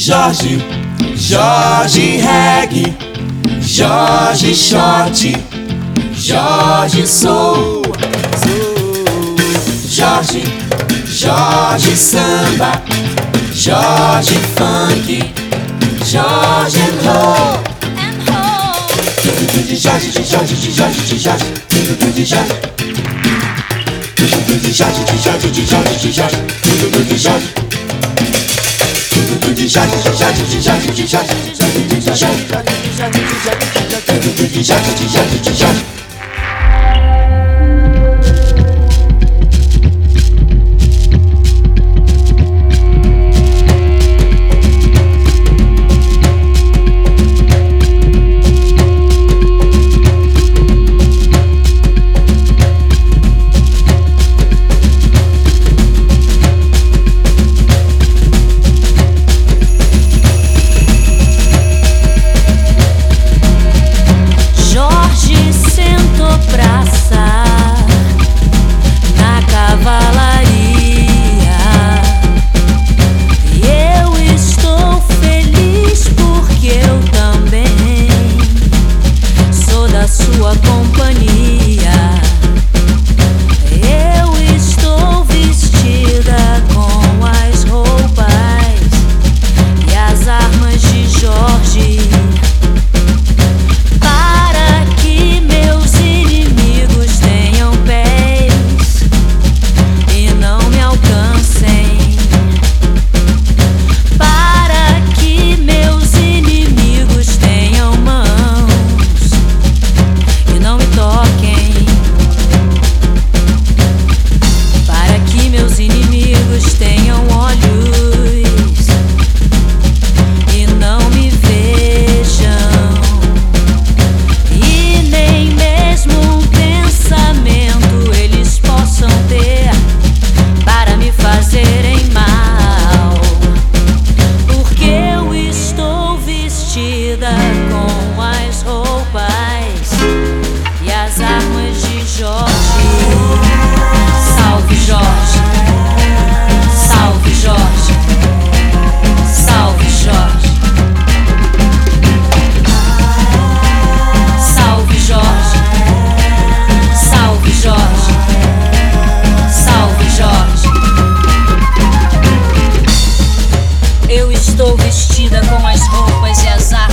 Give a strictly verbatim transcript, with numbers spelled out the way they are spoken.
Jorge, Jorge Reggae, Jorge Short, Jorge Soul, Jorge, Jorge Samba, Jorge Funk, Jorge Roll, de Jorge, de Jorge, de Jorge, de Jorge, de Jorge, de Jorge, de Jorge, de Jorge, de Jorge, de Jorge, de Jorge, de Jorge, de Jorge, de Jorge, de Jorge, de Jorge, de Jorge, de Jorge. Com as roupas e as armas de Jorge. Salve Jorge, salve Jorge, salve Jorge, salve Jorge, salve Jorge, salve Jorge. Eu estou vestida com as roupas e as armas